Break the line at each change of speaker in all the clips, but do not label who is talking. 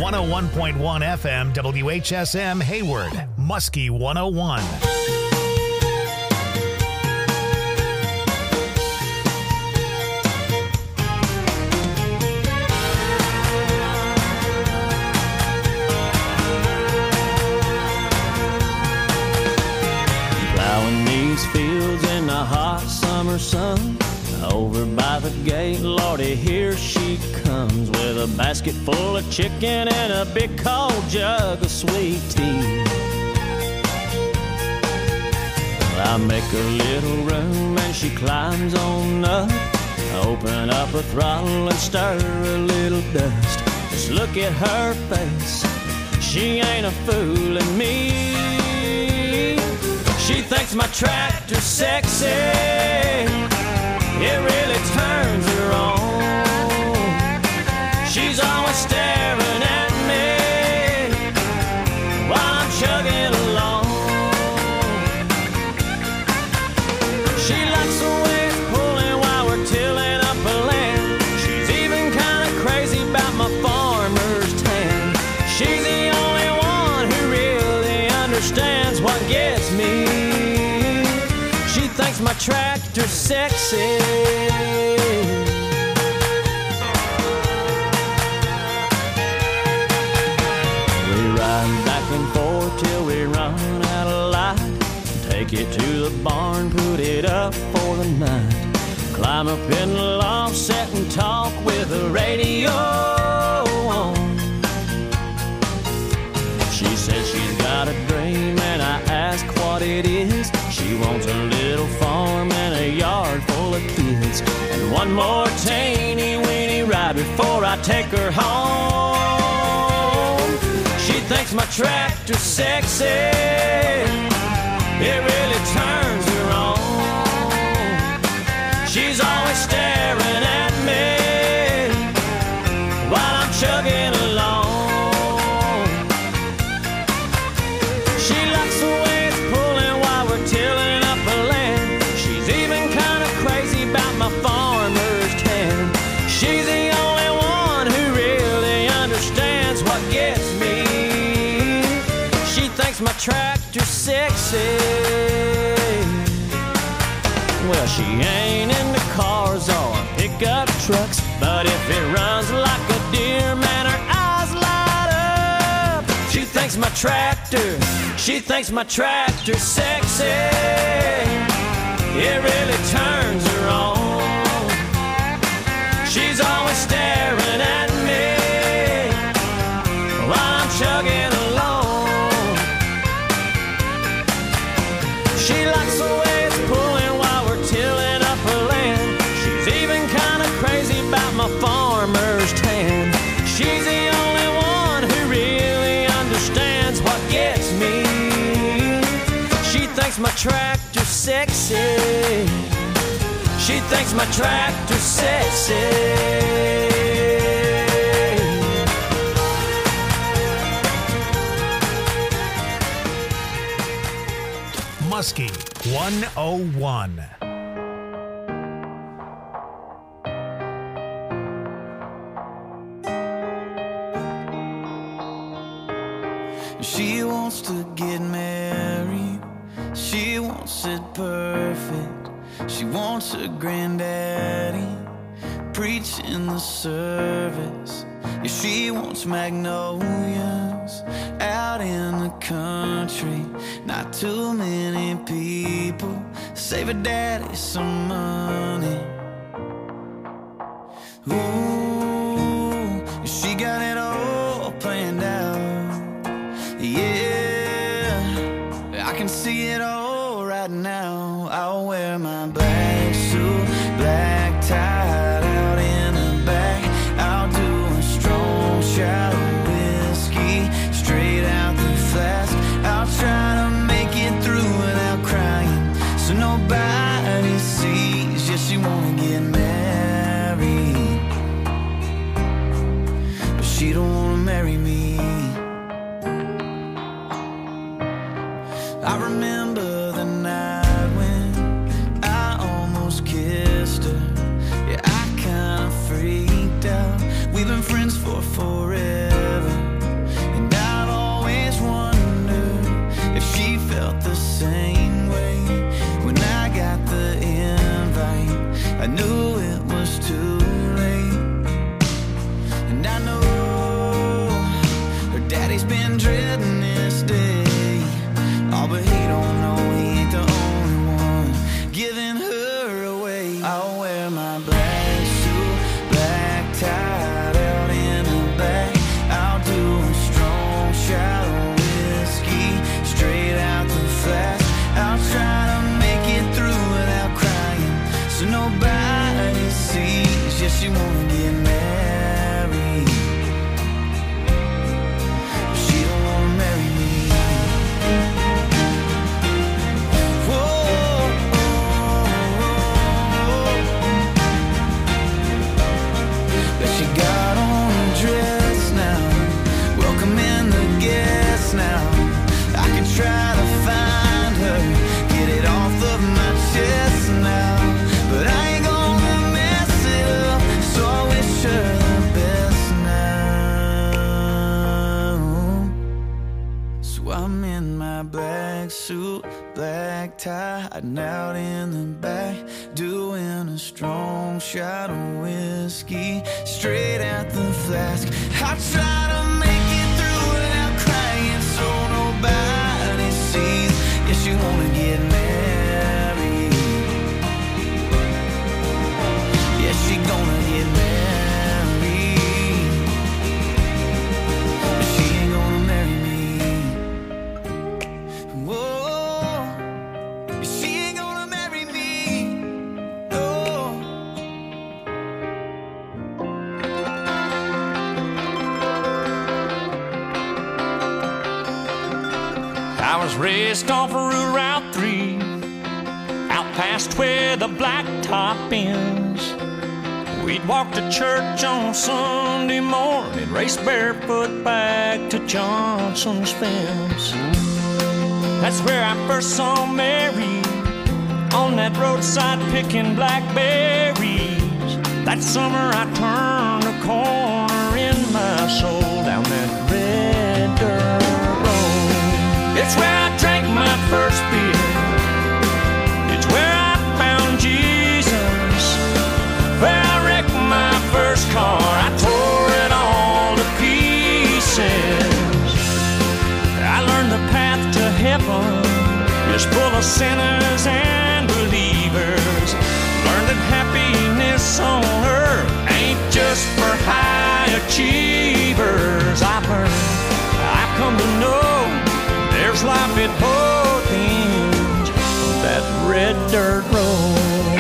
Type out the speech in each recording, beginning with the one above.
101.1 FM, WHSM Hayward, Muskie 101.
Plowing these fields in the hot summer sun. Over by the gate, Lordy, here she comes with a basket full of chicken and a big cold jug of sweet tea. Well, I make a little room and she climbs on up. Open up her throttle and stir a little dust. Just look at her face, she ain't a fooling me. She thinks my tractor's sexy, it really turns her on. She's always staring at me while I'm chugging along. She likes the way it's pulling while we're tilling up a land. She's even kind of crazy about my farmer's tan. She's the only one who really understands what gets me. She thinks my tractor's sexy. We ride back and forth till we run out of light. Take it to the barn, put it up for the night. Climb up in the loft, sit and talk with the radio on. She says she's got a dream and I ask what it is. She wants a little farm and a yard full of kids, and one more teeny weeny ride before I take her home. She thinks my tractor's sexy, it really turns her on. She's always staring at me while I'm chugging along. She likes the way it's pulling while we're tilling up a land. She's even kind of crazy about my farmer's tan. She's the only one who really understands what gets me. She thinks my tractor's sexy. Well, she ain't into cars or pickup trucks, but if it runs like a deer, man, her eyes light up. She thinks my tractor, she thinks my tractor's sexy. It really turns her on. She's always staring at me while I'm chugging along. She likes the way it's pulling while we're tilling up her land. She's even kind of crazy about my farmer's tan. She's the only one who really understands what gets me. She thinks my tractor's sexy. She thinks my tractor's sexy.
Muskie 101.
She wants to get married. She wants it perfect. She wants her granddaddy preaching the service. Yeah, she wants magnolias out in the country. Not too many people. Save her daddy some money. Ooh, she got it all planned out. Yeah, I can see it all right now. I'll wear my black suit, black tie out in the back. I'll do a strong shot of whiskey straight out the flask. I'll try to make it through without crying, so nobody sees. Yeah, she wanna get married, but she don't wanna marry me. I remember the night when I almost kissed her. Yeah, I kinda freaked out. We've been friends for forever. too late. And I know her daddy's been dreading this day. Oh, but he don't know he ain't the only one giving her away. I'll wear my black suit, black tie out in the back. I'll do a strong shot of whiskey straight out the flask. I'll try to make it through without crying, so nobody sees. Yeah, she wanna get married, but she don't wanna marry me. Whoa, but she got on a dress now, welcoming the guests now. I can try to find her, get it off of my chest now, but I ain't gonna mess it up, so I wish her the best now. So I'm in my black suit, black tie, hiding out in the back, doing a strong shot of whiskey straight out the flask. I try to make it through without crying, so nobody sees. Yeah, she wanna get married. Yeah, she gonna get married, but she ain't gonna marry me. Whoa, she ain't gonna marry me. No.
I was raised off of Route 3, out past where the blacktop ends. We'd walk to church on Sunday morning, race barefoot back to Johnson's fence. That's where I first saw Mary, on that roadside picking blackberries. That summer I turned a corner in my soul, down that red dirt road. It's where I drank my first beer. It's where I found Jesus. Where I wrecked my first car. I tore it all to pieces. I learned the path to heaven is full of sinners and believers. Learned that happiness on earth ain't just for high achievers. I've come to know there's life at both ends of that red dirt road.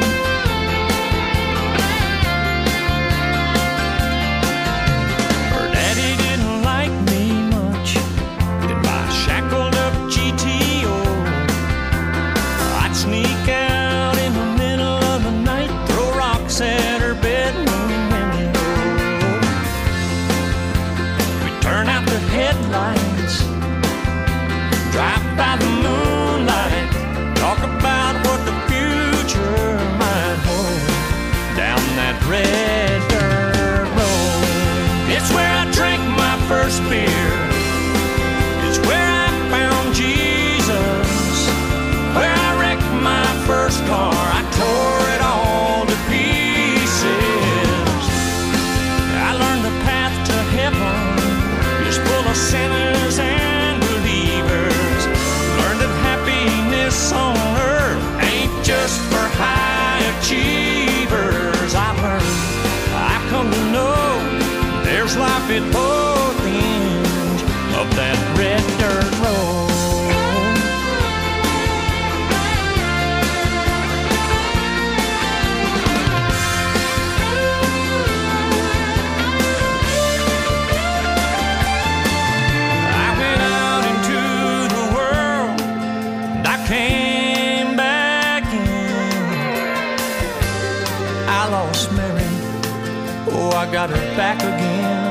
Her daddy didn't like me much in my shackled up GTO. I'd sneak out in the middle of the night, throw rocks at her bedroom window. We'd turn out the headlights, drive by the moonlight, talk about what the future might hold, down that red dirt road. It's where I drank my first beer. It's where I found Jesus. Where I wrecked my first car. I tore it all to pieces. I learned the path to heaven is full of sinners and believers. Learned that happiness on earth ain't just for high achievers. I've come to know there's life at both ends of that red dirt road. I went out into the world and I came back in. I lost Mary, oh, I got her back again.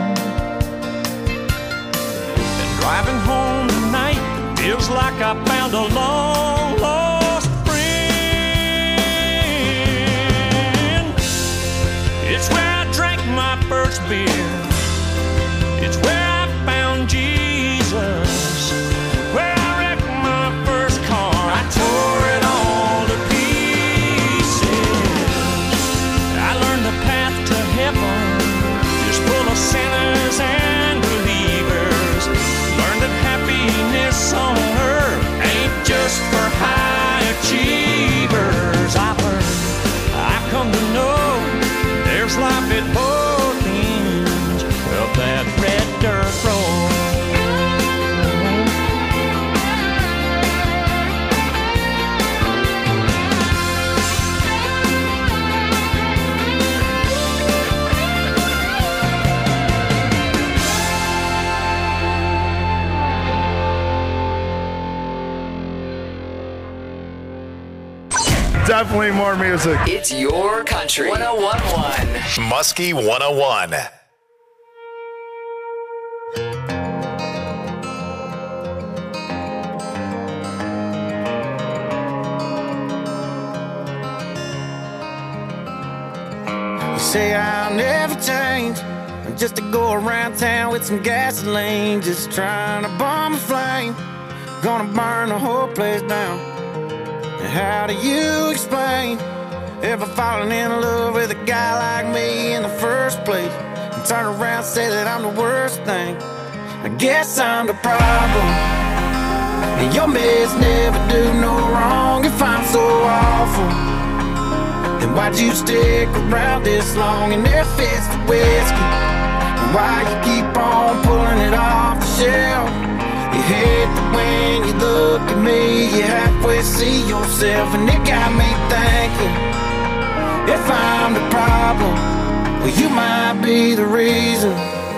And driving home tonight feels like I found a long lost friend. It's where I drank my first beer. It's where I found Jesus. Where I wrecked my first car. I tore it all to pieces. I learned the first life at Porkins up that red dirt road.
Definitely more music.
It's your country. 101.1.
Muskie 101.
You say I'll never change, just to go around town with some gasoline, just trying to bomb a flame, gonna burn the whole place down. And how do you explain ever falling in love with a guy like me in the first place, and turn around and say that I'm the worst thing? I guess I'm the problem, and your mess never do no wrong. If I'm so awful, then why'd you stick around this long? And if it's the whiskey, then why you keep on pulling it off the shelf? You hate that when you look at me, you halfway see yourself, and it got me thinking, if I'm the problem, well, you might be the reason.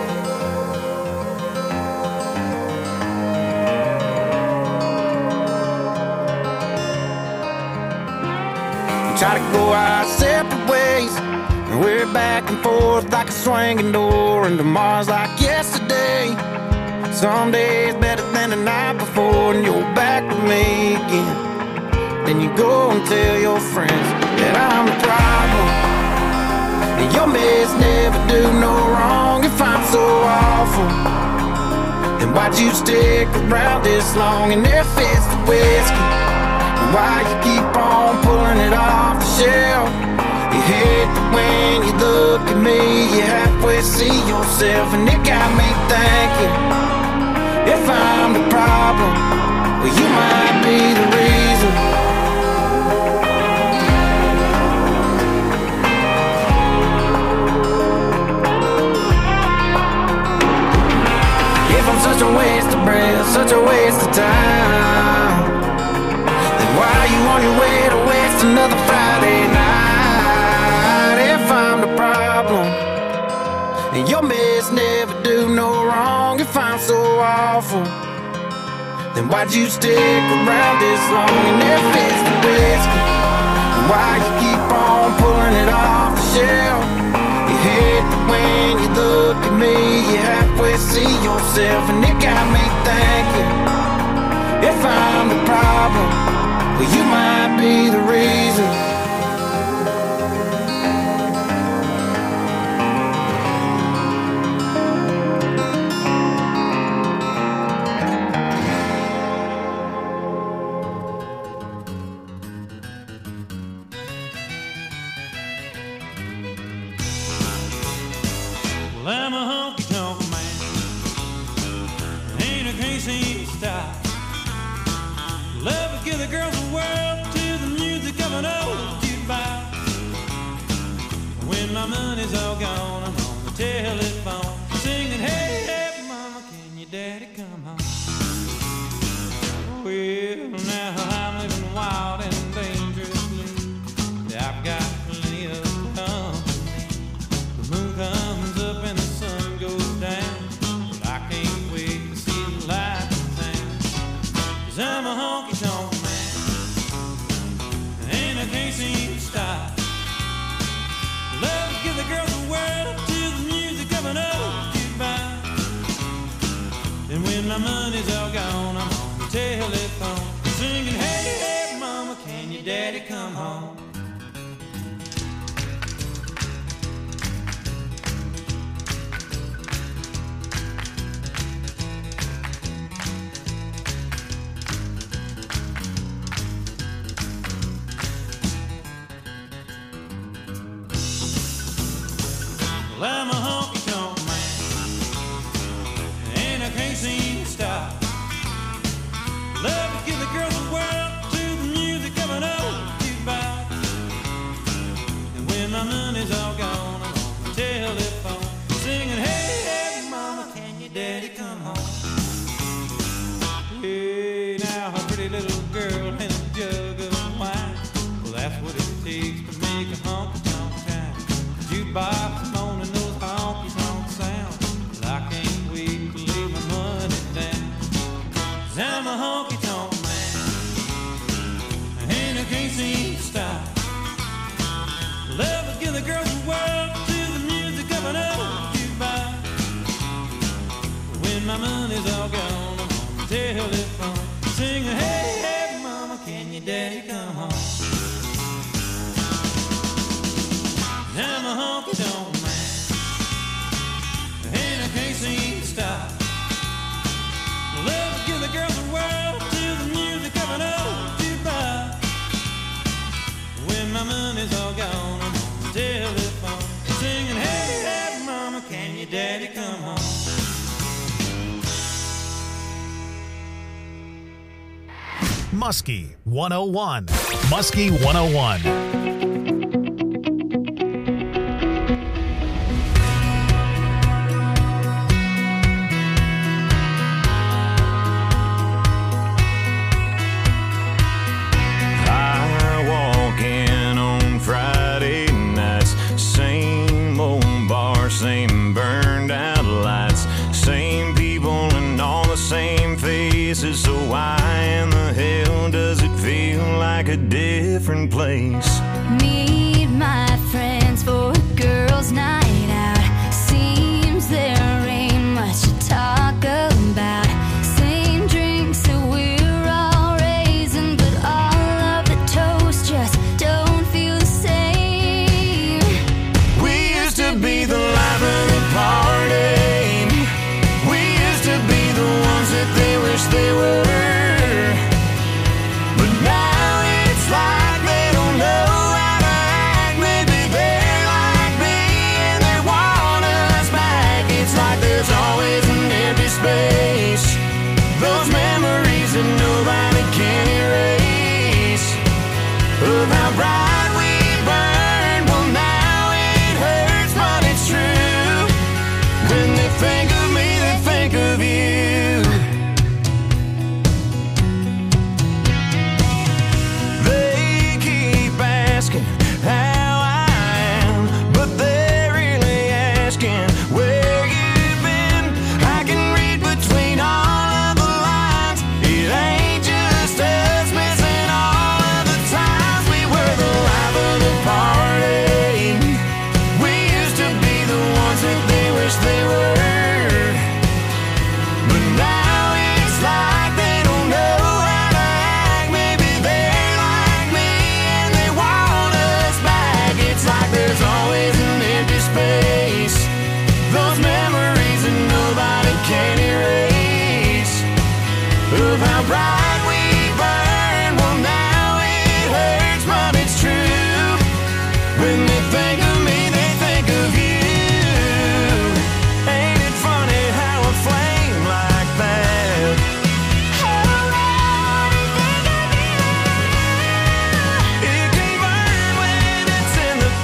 We try to go our separate ways, and we're back and forth like a swinging door, and tomorrow's like yesterday. Some days better than the night before, and you're back with me again. Then you go and tell your friends that I'm the problem, and your mess never do no wrong. If I'm so awful, then why'd you stick around this long? And if it's the whiskey, then why you keep on pulling it off the shelf? You hate that when you look at me, you halfway see yourself, and it got me thinking, if I'm the problem, well, you might be the reason. If I'm such a waste of breath, such a waste of time, then why are you on your way to waste another Friday night? If I'm the problem, and your mess never do no wrong. If I'm so awful, then why'd you stick around this long? And if it's the whiskey, then why you keep on pulling it off the shelf? You hate that when you look at me, you halfway see yourself, and it got me thinking, if I'm the problem, well, you might be the reason.
Well, I'm a honky-tonk man, ain't a crazy style. Love to give the girls the world to the music of an old jukebox. When my money's all gone, I'm on the telephone singing, hey, hey, mama, can your daddy come home? Well, now I'm living wild and dangerously. I've got plenty of company. The moon comes up and the sun goes down, but I can't wait to see the light in town. 'Cause I'm a honky-tonk man, and I can't seem to stop. Love to give the girls the world to the music of an old jukebox. And when my money's all gone, I'm on the telephone singing, hey, hey, mama, can your daddy come home? Well, I'm a honky-tonk man, and I can't seem to stop. Love to give the girls the world to the music of an old jukebox. And when my money's all gone, I'm on
jukebox moaning those honky-tonk sounds. Well, I can't wait to lay my money down. 'Cause I'm a honky-tonk man, and I can't seem to stop. Love to give the girls the world to the music of an old jukebox. When my money's all gone, I'm on the telephone, sing, hey, hey, mama, can your daddy come home? I'm a honky-tonk man, and I can't seem to stop. Love to give the girls the world to the music of an old jukebox. When my money's all gone, I'm on the telephone, singing, hey, hey, mama, can your daddy come home?
Muskie 101. Muskie 101.
Same burned out lights, same people and all the same faces. So why in the hell does it feel like a different place?
Meet my friends for a girls' night out. Seems there ain't much to talk about. Same drinks that we're all raising, but all of the toast just don't feel the same.
We used to be the life of the party. We used to be the ones that they wish they were. But now it's like they don't know how to act. Maybe they're like me and they want us back. It's like there's always an empty space. Those memories that nobody can erase. Of how bright we burned. Well, now it hurts, but it's true. When they think of me, they think of you. They keep asking how I am, but they're really asking where you've been. I can read between all of the lines. It ain't just us missing all of the times we were the life of the party. We used to be the ones that they wish they were. But now it's like they don't know how to act. Maybe they're like me and they want us back. It's like there's always an empty space. Those memories that nobody can erase. Of how bright we burned. Well, now it hurts, but it's true. When they think of me, they think of you. Ain't it funny how a flame like that? It can burn when it's in the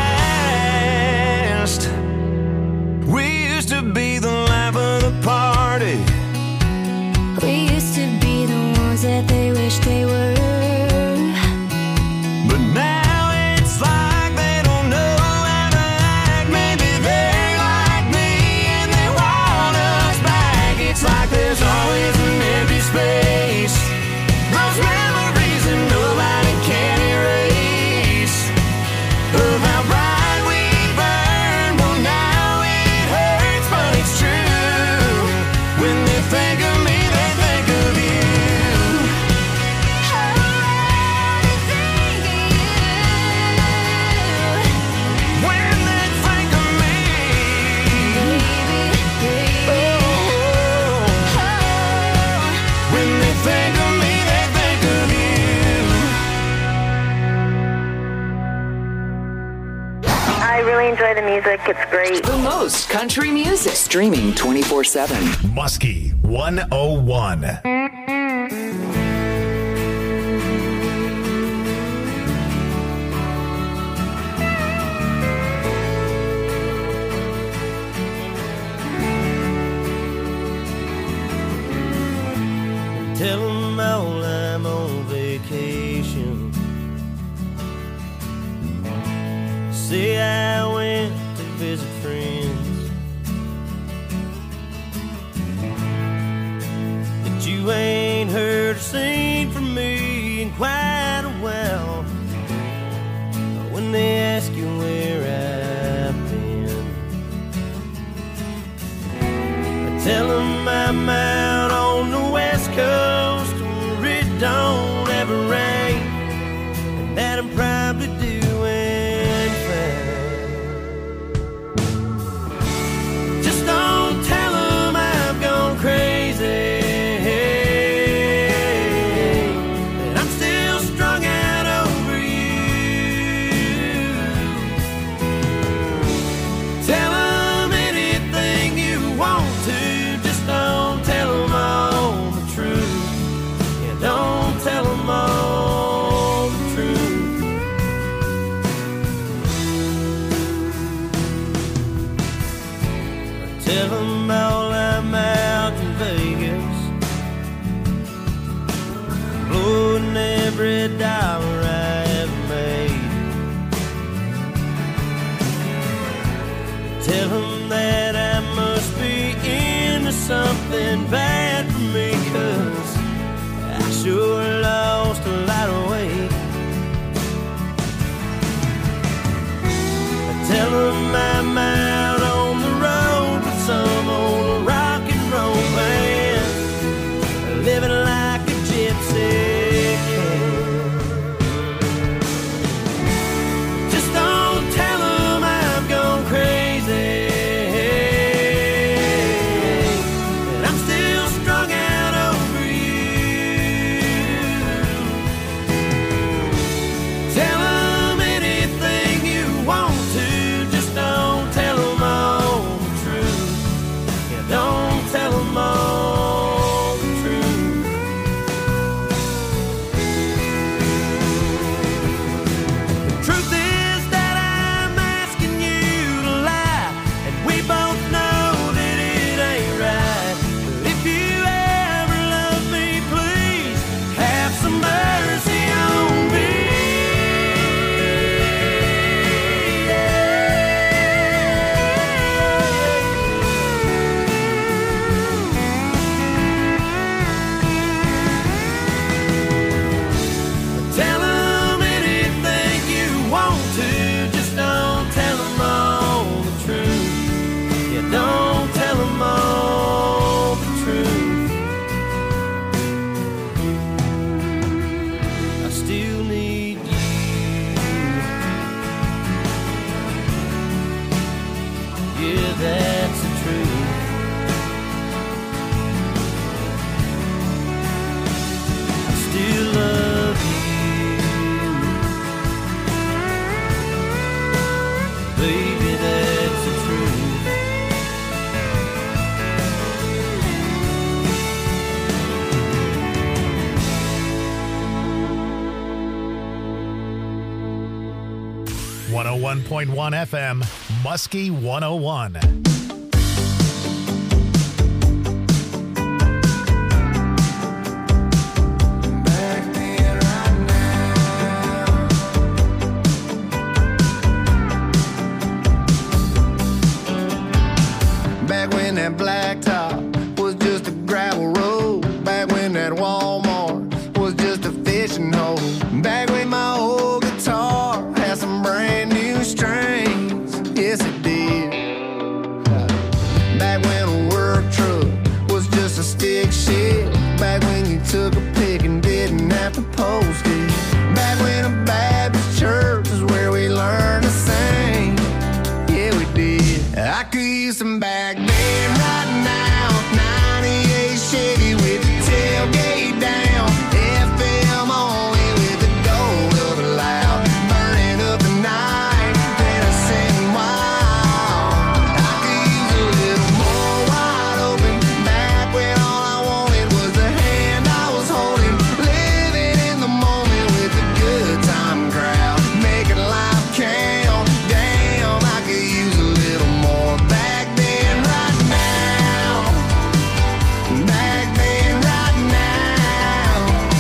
past. We used to be the life of the party.
We used to be the ones that they wish they were.
But now it's like they don't know how to act. Maybe they're like me and they want us back. It's like there's always an empty space. Those memories that nobody can erase. Of how bright we burned. Well, now it hurts, but it's true. When they think of me, they think of you. When they think of me, when they think of me, they think of you.
I really enjoy the music. It's great.
The most country music. Streaming 24/7.
Muskie 101.
Tell 'em all I'm on vacation. Say I went Tell them I'm out on the west coast where it don't ever rain, and that I'm probably doing fine. Just don't tell them I've gone crazy, that I'm still strung out over you. Tell them anything you want to, just don't tell them all the truth. Yeah, don't tell them all the truth. Tell them all I'm out in Vegas, blowing every dollar I ever made. Tell them that I must be into something bad for me, 'cause I sure lost a lot of weight. Tell them I'm out on the road with some old rock and roll band, living like a gypsy can. Just don't tell them I've gone crazy, and I'm still strung out over you. Tell them anything you want to, just don't tell them all the truth. Yeah, don't tell them all the truth. The truth is that I'm asking you to lie, and we both know that it ain't right. But if you ever love me, please have some mercy on me. Tell them anything you want to, just don't tell them all the truth. Yeah, don't tell them all the truth. I still need you. Yeah, that's the truth. I still love you, baby, that's the truth.
.1 FM, Muskie 101.
Back then, right now. Back when that blacktop was just a gravel road. Back when that Walmart was just a fishing hole. Back when my old guitar had some brand new strings. Yes, it did. Back when a work truck was just a stick shift. Back when you took a pic and didn't have to post it. Back when a Baptist church was where we learned to sing. Yeah, we did. I could use some back then, right now. 98 Chevy with the tailgate down. FM only with the door up loud. Burning up the night, then I sitting wild. I could use a little more wide open. Back when all I wanted was the hand I was holding. Living in the moment with the good time crowd. Making life count. Damn, I could use a little more. Back then, right now. Back then, right now.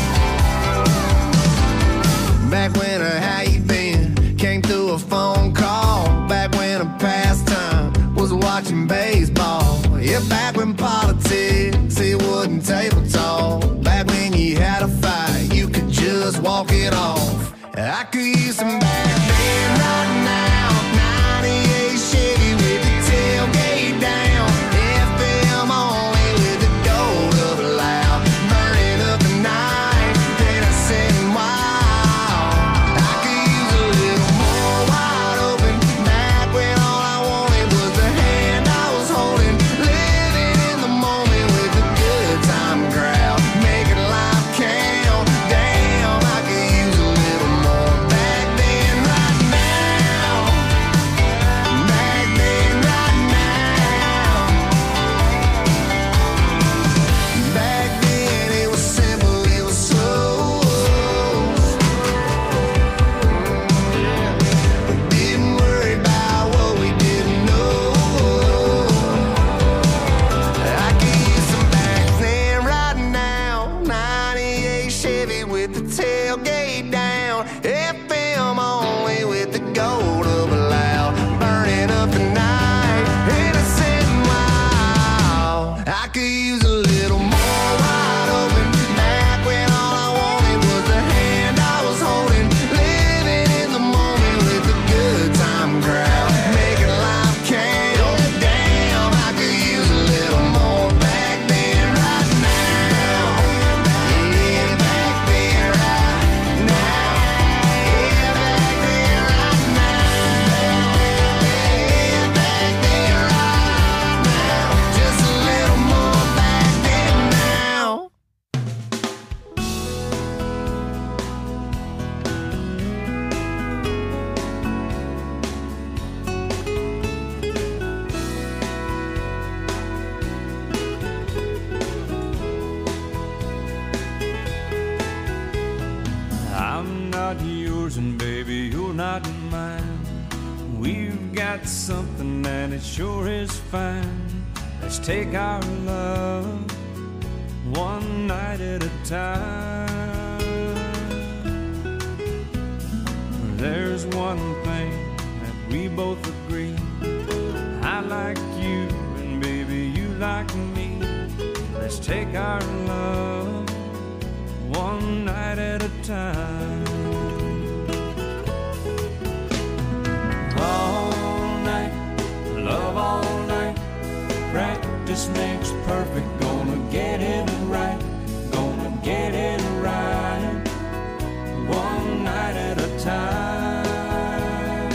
Back when a how you been came through a phone call. Back when a pastime was watching baseball. Yeah, back when politics, it wasn't table talk. Back when you had a fight, you could just walk it off. I could use some back then, right now. 98 Chevy with the tailgate down. FM on.
got something and it sure is fine. Let's take our love one night at a time. There's one thing that we both agree. I like you and baby you like me. Let's take our love one night at a time. All night, love all night. Practice makes perfect. Gonna get it right. Gonna get it right. One night at a time.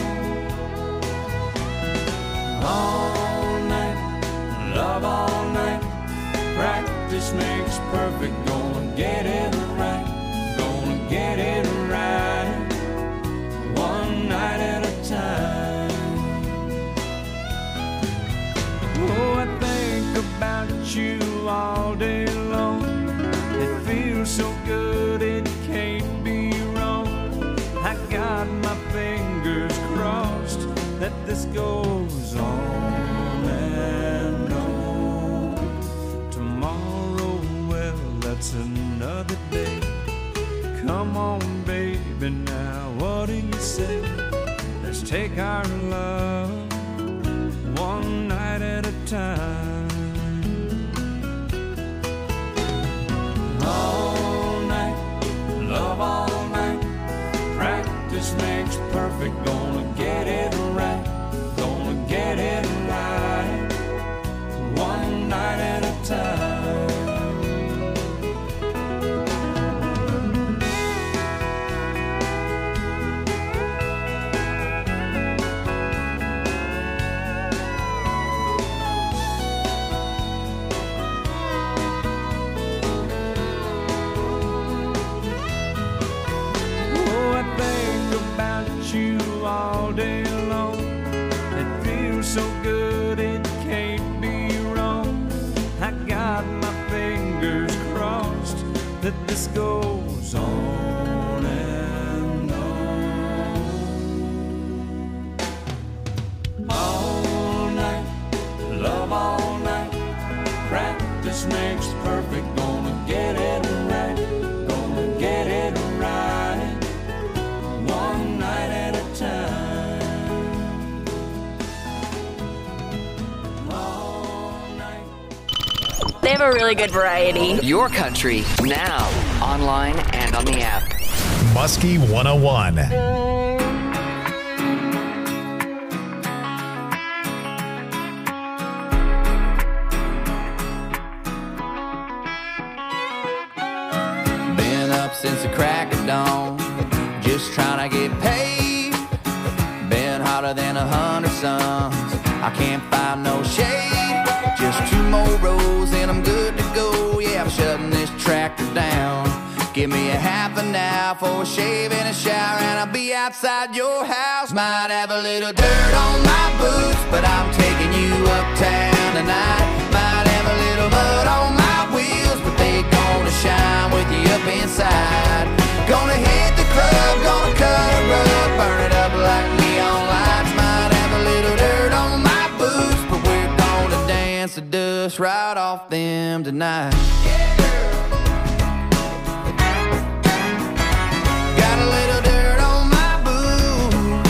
All night, love all night. Practice makes perfect. Gonna get it right. Gonna get it right. One night at a time. Oh, I think about you all day long. It feels so good, it can't be wrong. I got my fingers crossed that this goes on and on. Tomorrow, well, that's another day. Come on, baby, now what do you say? Let's take our love one night at a time. All night, love all night. Practice makes perfect. Gonna get it right. Gonna get it right. One night at a time. All day long, it feels so good, it can't be wrong. I got my fingers crossed that this goes on and on. All night, love all night. Practice makes perfect. Gonna get it right. Gonna get it right. One night at a time. All night.
They have a really good variety. Your country, now, online and on the app.
Muskie 101.
Been up since the crack of dawn, just trying to get paid. Been hotter than 100 suns, I can't find no shade. Just 2 more rows and I'm good to go. Yeah, I'm shutting this tractor down. Give me a half an hour for a shave and a shower, and I'll be outside your house. Might have a little dirt on my boots, but I'm taking you uptown tonight. Might have a little mud on my wheels, but they gonna shine with you up inside. Gonna hit the club, gonna cut a rug, burn it up like neon lights. Might have a little dirt on my boots, but we're gonna dance the dust right off them tonight. Got a little dirt on my boots.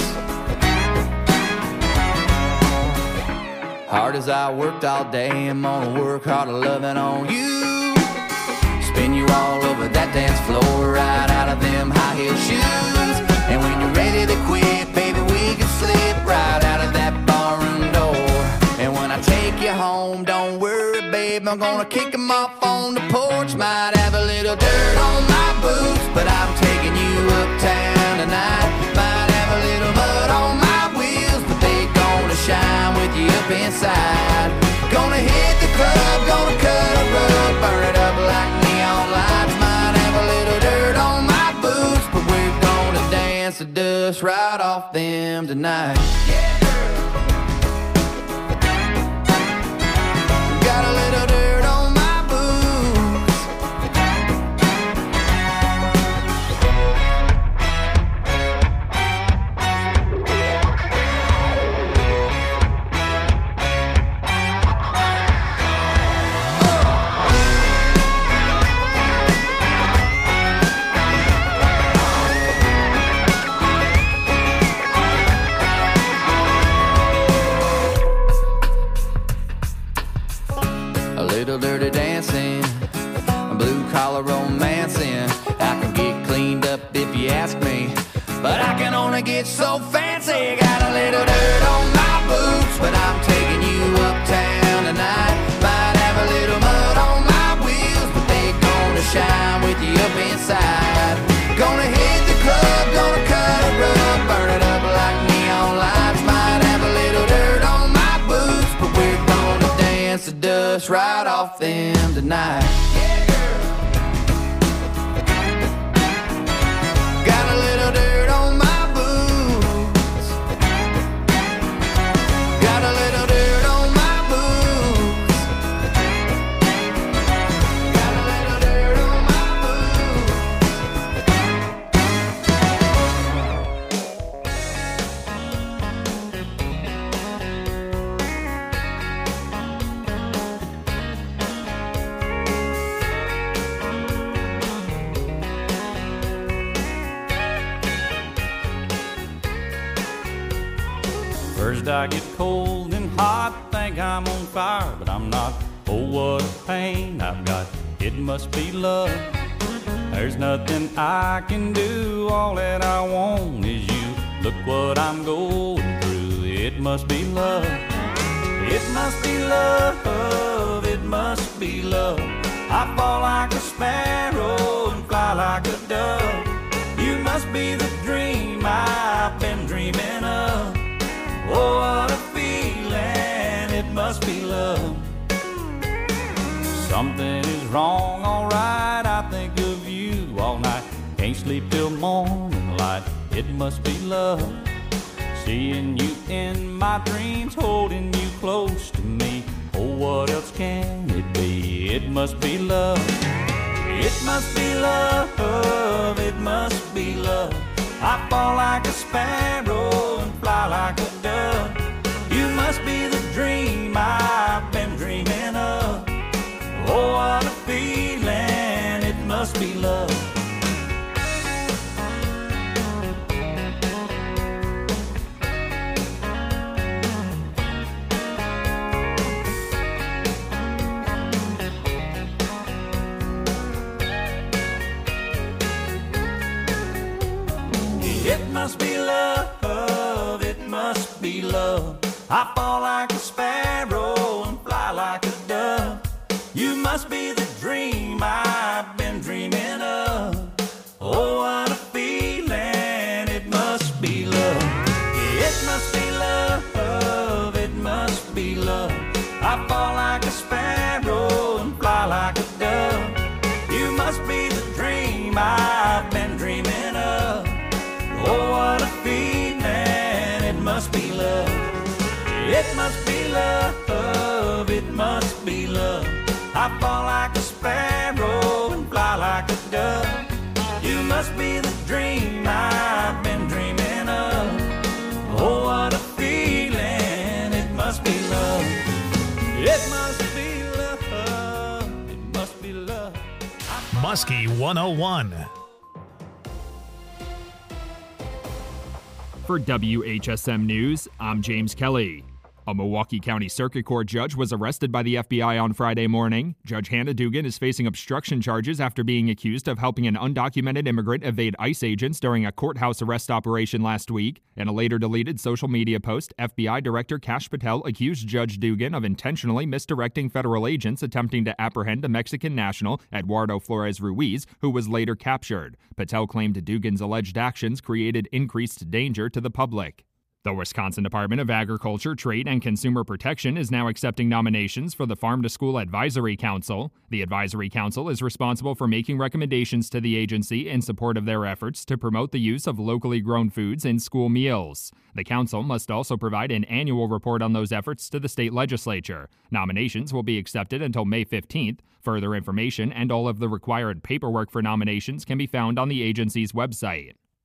Hard as I worked all day, I'm gonna work harder loving on you. Spin you all over that dance floor, right out of them high heel shoes. And when you're ready to quit, baby, we can slip right out of that barroom door. And when I take you home, don't worry, babe, I'm gonna kick them off on the porch. Might have a little dirt on my boots, but I'm taking you uptown tonight. Might have a little mud on my wheels, but they gonna shine with you up inside. Gonna hit the club, gonna cut a rug, burn it up like neon lights. Might have a little dirt on my boots, but we're gonna dance the dust right off them tonight. Got a little dirt on my boots. little dirty dancing, blue collar romancing. I can get cleaned up if you ask me, but I can only get so fancy. Got a little dirt on my boots, but I'm taking you uptown tonight. Might have a little mud on my wheels, but they gonna shine with you up inside. Gonna hit the club, gonna cut a rug, burn it up like neon lights. Might have a little dirt on my boots, but we're gonna dance the dust right off them tonight. Yeah, girl. Got a little dirt on my boots. Got a little dirt on my boots. Got a little dirt on my
First I get cold and hot, think I'm on fire, but I'm not. Oh, what a pain I've got, it must be love. There's nothing I can do, all that I want is you. Look what I'm going through, it must be love. It must be love, it must be love. I fall like a sparrow and fly like a dove. You must be the dream I've been dreaming of. Oh, what a feeling, it must be love. Something is wrong, alright, I think of you all night. Can't sleep till morning light, it must be love. Seeing you in my dreams, holding you close to me. Oh, what else can it be? It must be love. It must be love, it must be love. I fall like a sparrow and fly like a dove. You must be the dream I've been dreaming of. Oh, what a feeling, it must be love. It must be love, it must be love. I fall like a sparrow and fly like a dove. You must be the dream I've been dreaming of. Oh, what a feeling, it must be love. It must be love, it must be love. I fall like a sparrow and fly like a dove. You must be the dream I've been dreaming of. Oh, what a feeling, it must be love. It must be love, it must be love. I fall like a sparrow and fly like a dove. You must be the dream I've been dreaming of. Oh, what a feeling, it must be love. It must be love, it must be love.
Muskie 101.
For WHSM News, I'm James Kelly. A Milwaukee County Circuit Court judge was arrested by the FBI on Friday morning. Judge Hannah Dugan is facing obstruction charges after being accused of helping an undocumented immigrant evade ICE agents during a courthouse arrest operation last week. In a later deleted social media post, FBI Director Kash Patel accused Judge Dugan of intentionally misdirecting federal agents attempting to apprehend a Mexican national, Eduardo Flores Ruiz, who was later captured. Patel claimed Dugan's alleged actions created increased danger to the public. The Wisconsin Department of Agriculture, Trade, and Consumer Protection is now accepting nominations for the Farm to School Advisory Council. The Advisory Council is responsible for making recommendations to the agency in support of their efforts to promote the use of locally grown foods in school meals. The council must also provide an annual report on those efforts to the state legislature. Nominations will be accepted until May 15th. Further information and all of the required paperwork for nominations can be found on the agency's website.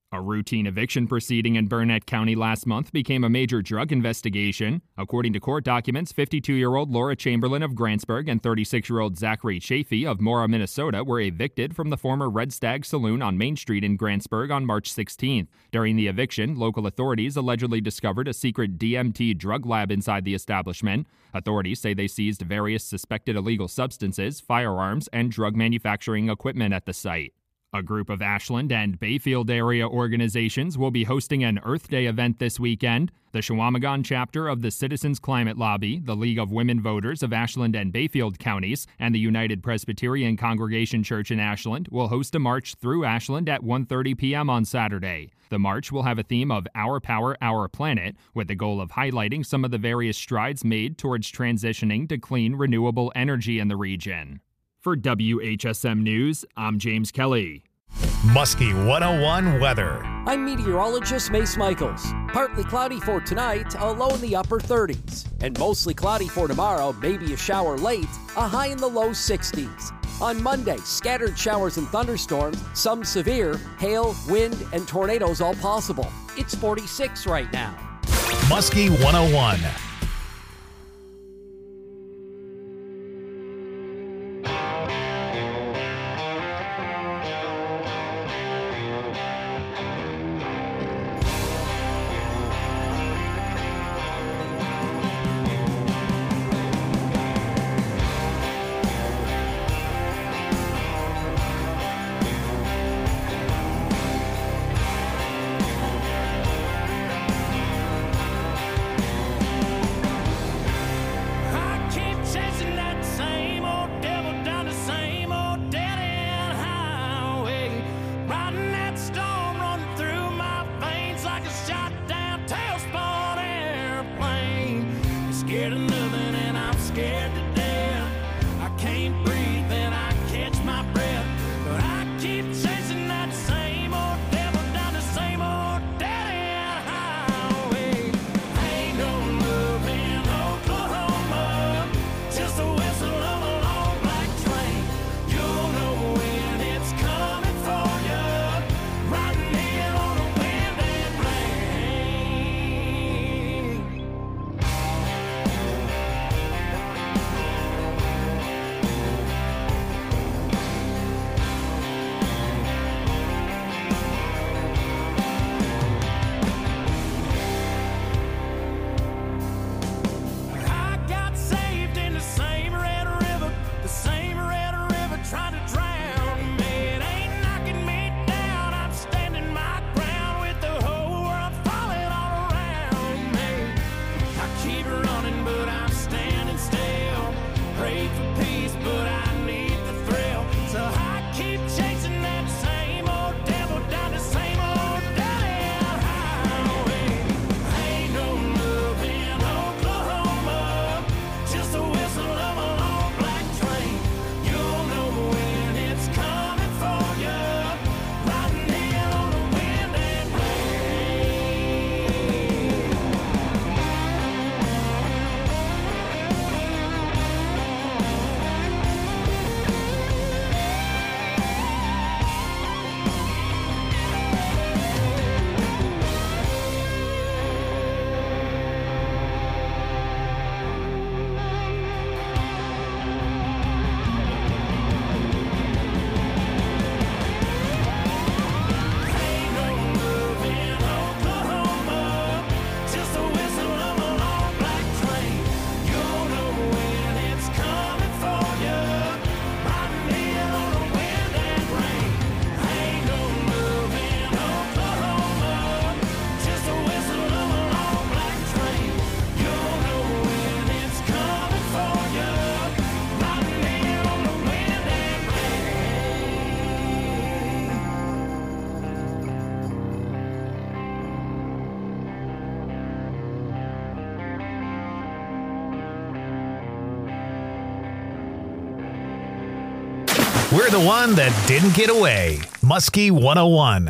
A routine eviction proceeding in Burnett County last month became a major drug investigation. According to court documents, 52-year-old Laura Chamberlain of Grantsburg and 36-year-old Zachary Chafee of Mora, Minnesota were evicted from the former Red Stag Saloon on Main Street in Grantsburg on March 16th. During the eviction, local authorities allegedly discovered a secret DMT drug lab inside the establishment. Authorities say they seized various suspected illegal substances, firearms, and drug manufacturing equipment at the site. A group of Ashland and Bayfield area organizations will be hosting an Earth Day event this weekend. The Chequamegon chapter of the Citizens Climate Lobby, the League of Women Voters of Ashland and Bayfield counties, and the United Presbyterian Congregation Church in Ashland will host a march through Ashland at 1:30 p.m. on Saturday. The march will have a theme of Our Power, Our Planet, with the goal of highlighting some of the various strides made towards transitioning to clean, renewable energy in the region. For WHSM News, I'm James Kelly.
Muskie 101 weather.
I'm meteorologist Mace Michaels. Partly cloudy for tonight, a low in the upper 30s. And mostly cloudy for tomorrow, maybe a shower late, a high in the low 60s. On Monday, scattered showers and thunderstorms, some severe, hail, wind, and tornadoes all possible. It's 46 right now.
Muskie 101. We're the one that didn't get away. Muskie 101.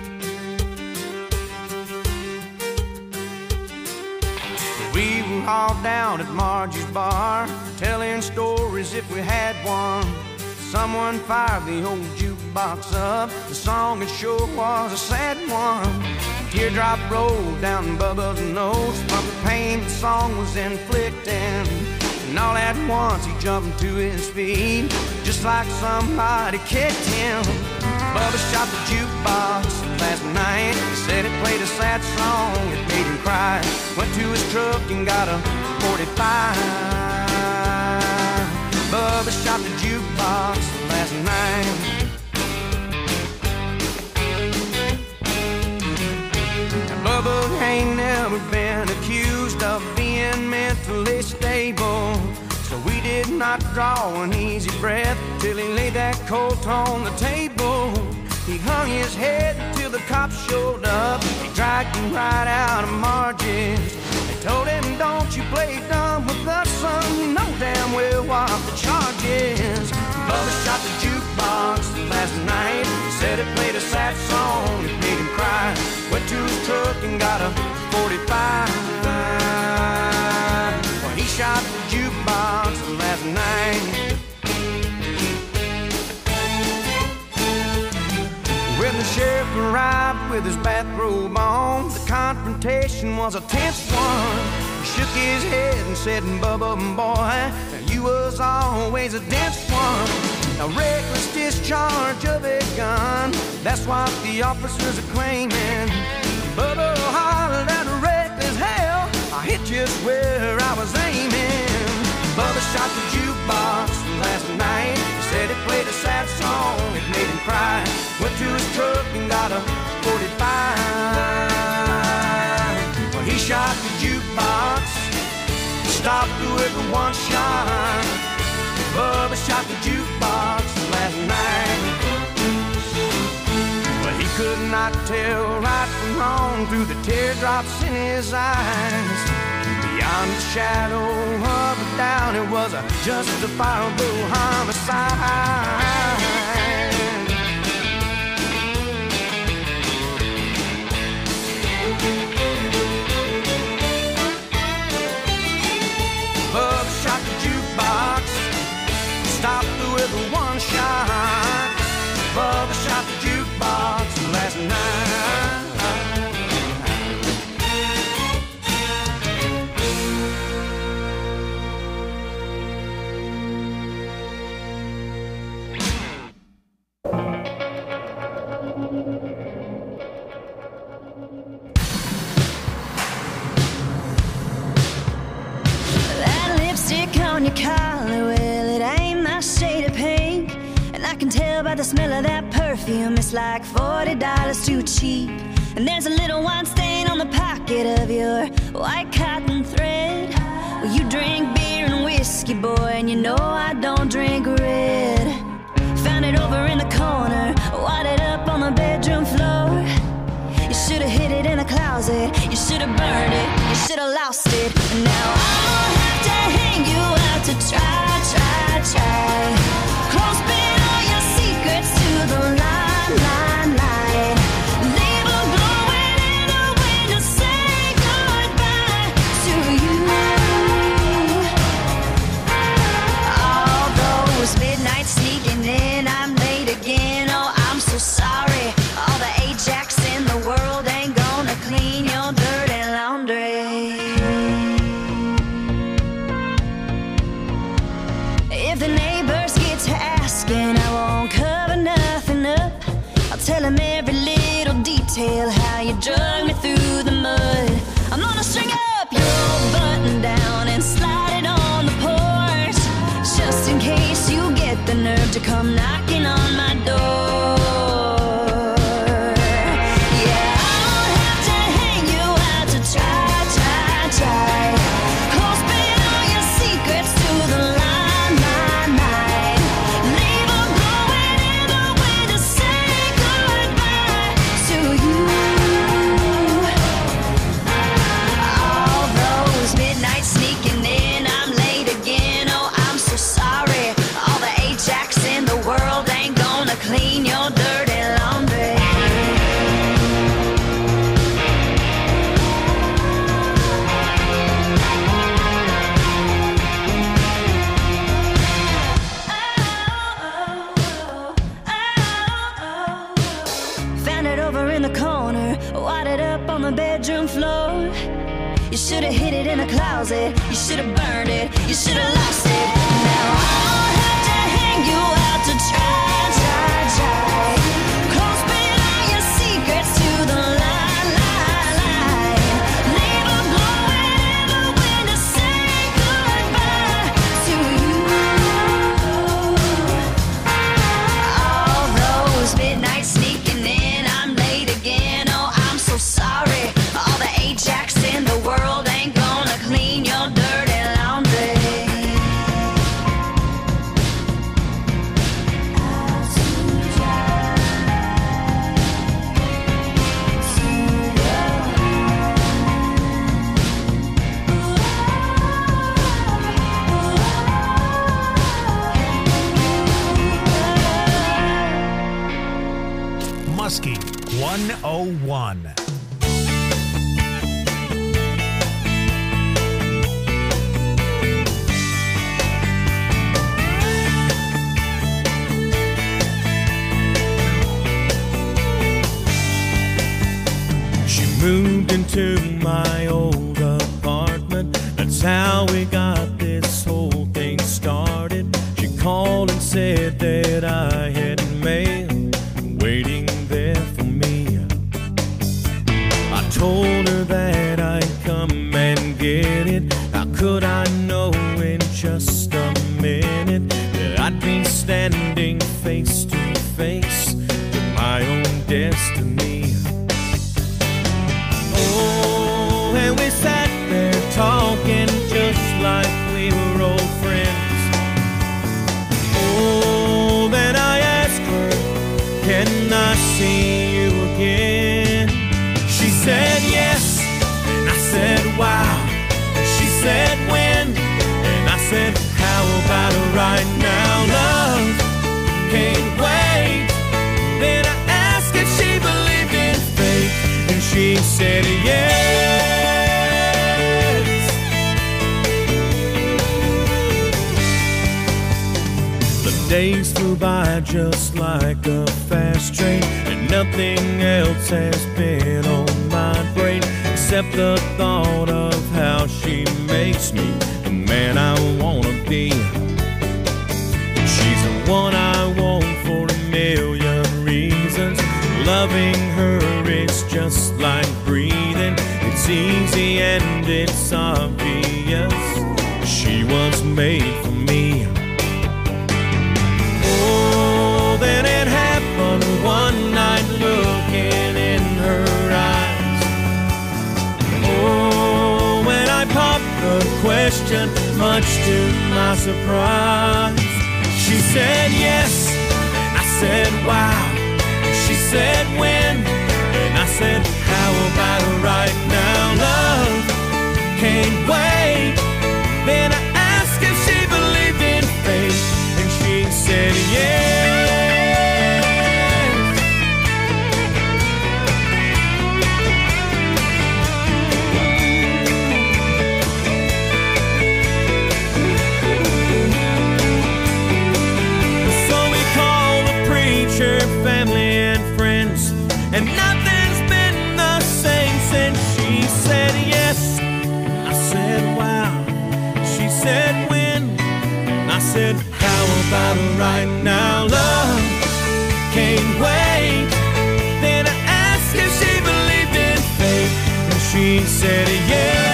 We were all
all down at Margie's bar, telling stories if we had one. Someone fired the old jukebox up. The song it sure was a sad one. A teardrop rolled down Bubba's nose from the pain the song was inflicting. And all at once he jumped to his feet, just like somebody kicked him. Bubba shot the jukebox last night. He said it played a sad song, it made him cry. Went to his truck and got a 45. Bubba shot the jukebox last night. Bubba ain't never been accused of being mentally stable, so we did not draw an easy breath till he laid that coat on the table. He hung his head till the cops showed up. They dragged him right out of Margie's. They told him, don't you play dumb with us, son. You know damn well what the charge is. Bubba shot the jukebox last night. He said it played a sad song, it made him cry. Went to his truck and got a 45. Well, he shot the jukebox last night. When the sheriff arrived with his bathrobe on, the confrontation was a tense one. He shook his head and said, Bubba, boy, you was always a dense one. A reckless discharge of a gun, that's what the officers are claiming. Bubba hollered at reckless hell, I hit just where I was aiming. Bubba shot the jukebox last night. He said it played a sad song, it made him cry. Went to his truck and got a 45. Well, he shot the jukebox, stopped with one shot. Bubba shot the jukebox last night. Well, he could not tell right from wrong through the teardrops in his eyes. Beyond the shadow of a doubt, it was a justifiable homicide. Bubba shot the jukebox, stopped with one shot. Bubba shot the jukebox last night.
On your collar, well, it ain't my shade of pink. And I can tell by the smell of that perfume, it's like $40 too cheap. And there's a little wine stain on the pocket of your white cotton thread. Well, you drink beer and whiskey, boy, and you know I don't drink red. Found it over in the corner, wadded up on the bedroom floor. You should've hid it in a closet, you should've burned it, you should've lost it. And now I'll have to hang you out to try. Close bid all your secrets to the line. Leave a glowing in a way to say goodbye to you. All those midnights sneaking in, I'm late again, oh I'm so sorry. All the Ajax in the world ain't gonna clean your dirty laundry. If the neighbors get to asking, I won't cover nothing up. I'll tell them every little detail, how you drug me through the mud. I'm gonna string up your button down and slide it on the porch, just in case you get the nerve to come knocking on my door. Yeah, I'll have to hang you out to try. Close bid all your secrets to the line. Leave a glowing in a way to say goodbye to you. All those midnights sneaking in, I'm late again, oh I'm so sorry. All the Ajax in the world the corner, wadded up on the bedroom floor. You should've hid it in a closet, you should've burned it, you should've lost it. Now I'll have to hang you out to try. Close spit all your secrets to the light. Leave a glowing ever when to say goodbye to you. All those midnights sneaking in, I'm late again, oh I'm so sorry. All the Ajax in the world ain't gonna clean your dirty laundry.
Muskie 101.
Moved into my old apartment. That's how we got this whole thing started. She called and said that I had mail waiting there for me. I told her that I'd come and get it. How could I know in just a minute that I'd be standing face to face with my own destiny? And we sat there talking just like we were old friends. Oh, then I asked her, can I see you again? She said yes, and I said wow. She said when, and I said how about right now? Love can't wait. Then I asked if she believed in fate, and she said yes. Days flew by just like a fast train, and nothing else has been on my brain except the thought of how she makes me the man I wanna be. She's the one I want for a million reasons. Loving her is just like breathing. It's easy and it's obvious. She was made for me. Then it happened one night, looking in her eyes. Oh, when I popped the question, much to my surprise, she said yes, and I said wow. She said when, and I said how about right now? Love can't wait. Then I asked if she believed in fate, and she said yes. Family and friends, and nothing's been the same since she said yes. I said wow. She said when. I said how about right now? Love can't wait. Then I asked if she believed in fate, and she said yes.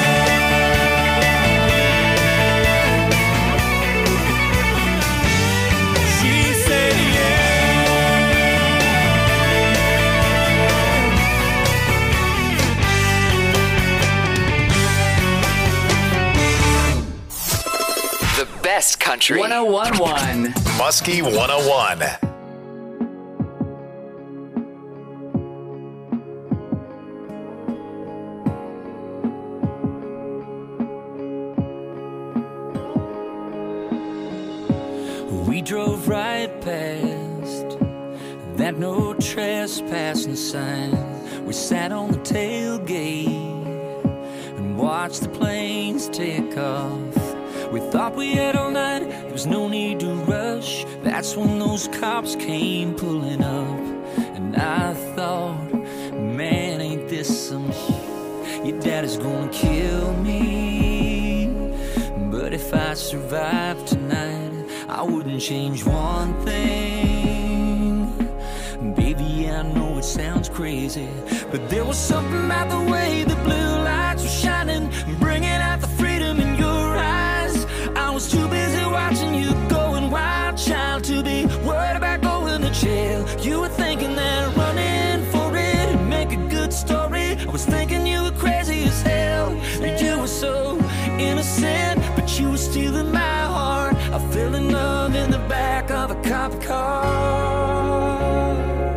Best Country 101.1
Muskie 101.
We drove right past that no trespassing sign. We sat on the tailgate and watched the planes take off. We thought we had all night, there was no need to rush. That's when those cops came pulling up, and I thought Your daddy's gonna kill me. But if I survive tonight, I wouldn't change one thing. Baby, yeah, I know it sounds crazy, but there was something about the way the blue lights were shining, bringing out the freedom in your eyes. I was too busy watching you going wild, child, to be worried about going to jail. You were thinking that running for it would make a good story. I was thinking you were crazy as hell. You were so innocent, but you were stealing my heart. I fell in love in the back of a cop car.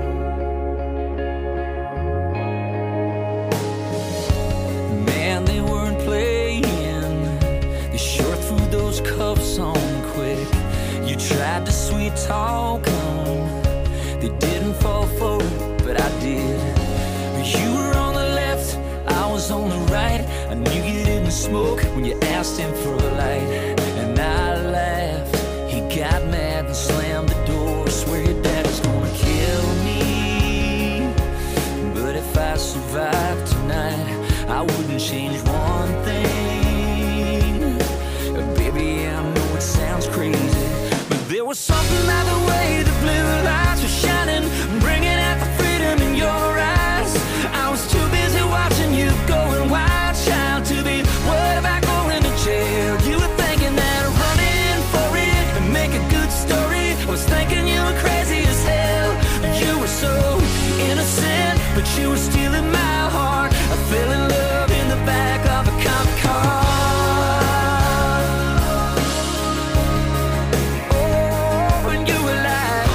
Man, they weren't playing. They sure threw those cuffs on quick. You tried to sweet talk them. They didn't fall for it, but I did. You were on the left, I was on the right. I knew you didn't smoke when you asked him for a light. And I laughed. He got mad and slammed the door. Swear your daddy's gonna kill me. But if I survive tonight, I wouldn't change one thing. Baby, I know it sounds crazy, but there was something about the way the blue lights were shining, bringing out the freedom in your eyes. I was too busy watching you going wild, child, to be worried about going to jail. You were thinking that running for it would make a good story. I was thinking you were crazy as hell. You were so innocent, but you were stealing my heart. I fell in love in the back of a cop car. Oh, and you were like,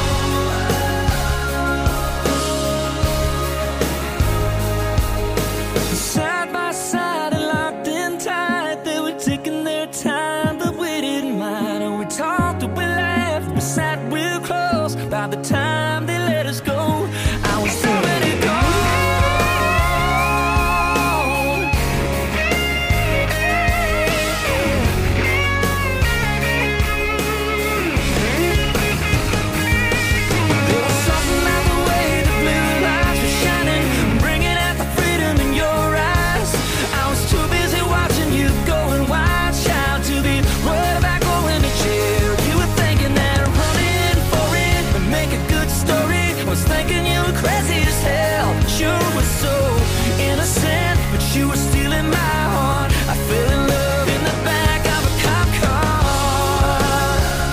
side by side and locked in tight. They were taking their time, but we didn't mind. And we talked and we laughed, we sat real close. By the time they let us go, I was already gone. There was something about the way the blue lights were shining, bringing out the freedom in your eyes. I was too busy watching you going wild, child, to be worried about going to jail. You were thinking that running for it would make a good story. I was thinking you were crazy as hell. You were so innocent, but you were stealing my heart. I fell in love in the back of a cop car.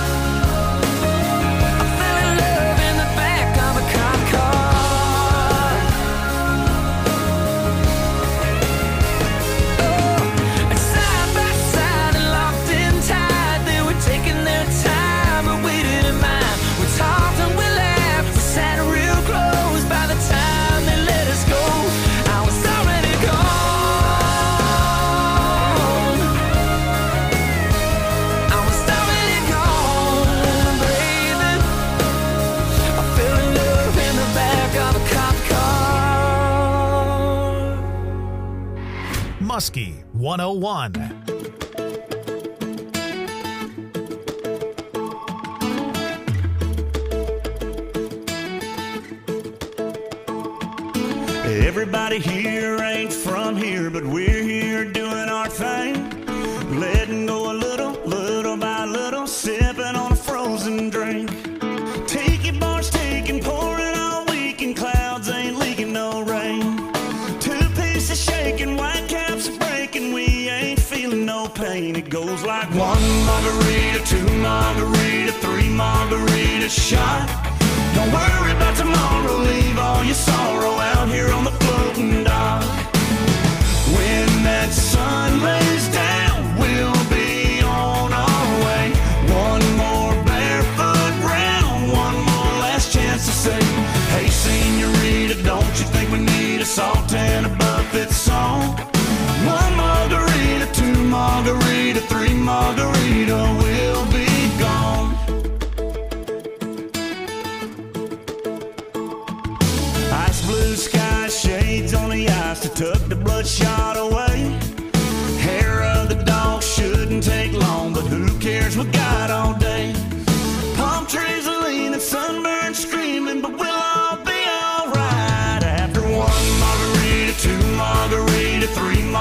I fell in love in the back of a cop car. Oh, and side by side and locked in tight. They were taking their time, but we didn't mind. We talked and we laughed, we sat real close. By the time they let us go, I was already gone. I was already gone, baby. I fell in love in the back of a cop car.
Muskie 101.
Everybody here ain't from here, but we're here doing our thing. Letting go a little, little by little, sipping on a frozen drink. Tiki bars taking, pouring all weekend, clouds ain't leaking no rain. Two pieces shaking, white caps are breaking, we ain't feeling no pain. It goes like one margarita, two margarita, three margarita shot. Don't worry about tomorrow, leave all your sorrow out here on the floating dock. When that sun lays down, we'll be on our way. One more barefoot round, one more last chance to say, hey senorita, don't you think we need a salt and a buffet song? One margarita, two margarita, three margarita, we'll be gone. Ice blue sky, shades on the ice to tuck the bloodshot away. Hair of the dog shouldn't take long, but who cares, we got all day. Palm trees are leaning, sunburned screaming, but we'll all be alright. After one margarita, two margarita, three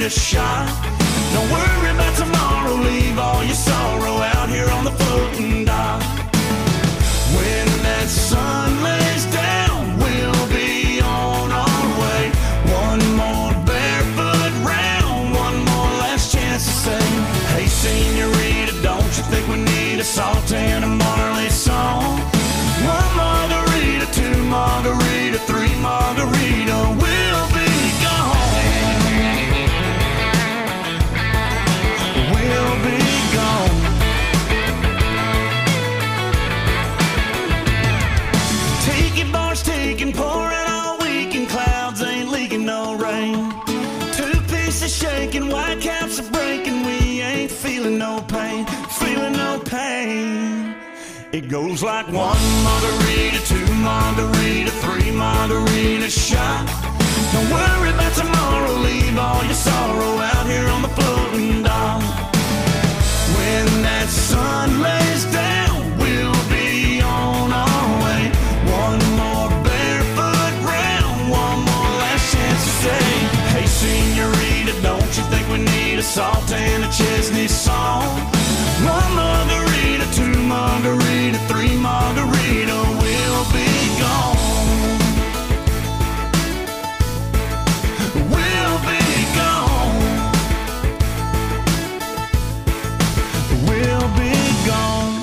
margarita shot. Don't worry about tomorrow, leave all your sorrow out here on the floating dock. When that sun lays down, we'll be on our way. One more barefoot round, one more last chance to say, hey senorita, don't you think we need a Salt and a Marley song? One margarita, two margarita, three margarita, we'll be gone. We'll be gone. Tiki bars taking, pouring all weekend, clouds ain't leaking no rain. Two pieces shaking, white caps are breaking, we ain't feeling no pain, feeling no pain. It goes like one margarita, two margarita, three margarita shot. Don't worry about tomorrow, leave all your sorrow out here on the floating dock. When that sun lays down, we'll be on our way. One more barefoot round, one more last chance to say, hey senorita, don't you think we need a Salt and a Chesney song? One margarita, two margarita, three margarita, we'll be gone. We'll be gone. We'll be gone.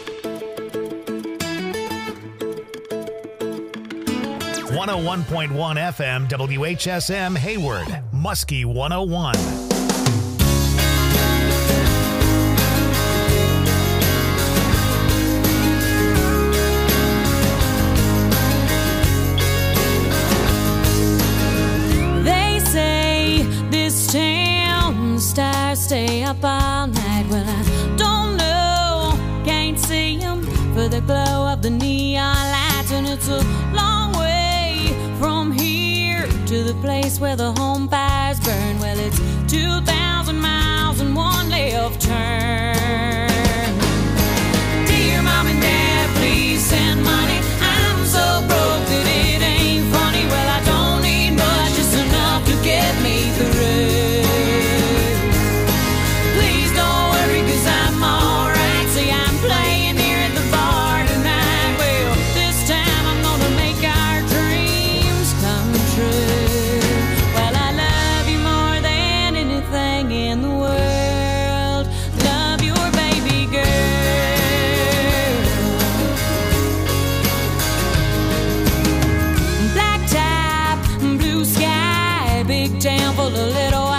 101.1 FM WHSM Hayward, Muskie 101.
Stars stay up all night. Well, I don't know, can't see them for the glow of the neon lights. And it's a long way from here to the place where the home fires burn. Well, it's 2,000 miles and one left turn. Dear Mom and Dad, please send money. I'm so broke that it ain't funny. Well, I don't need much, just enough to get me through. Town full of little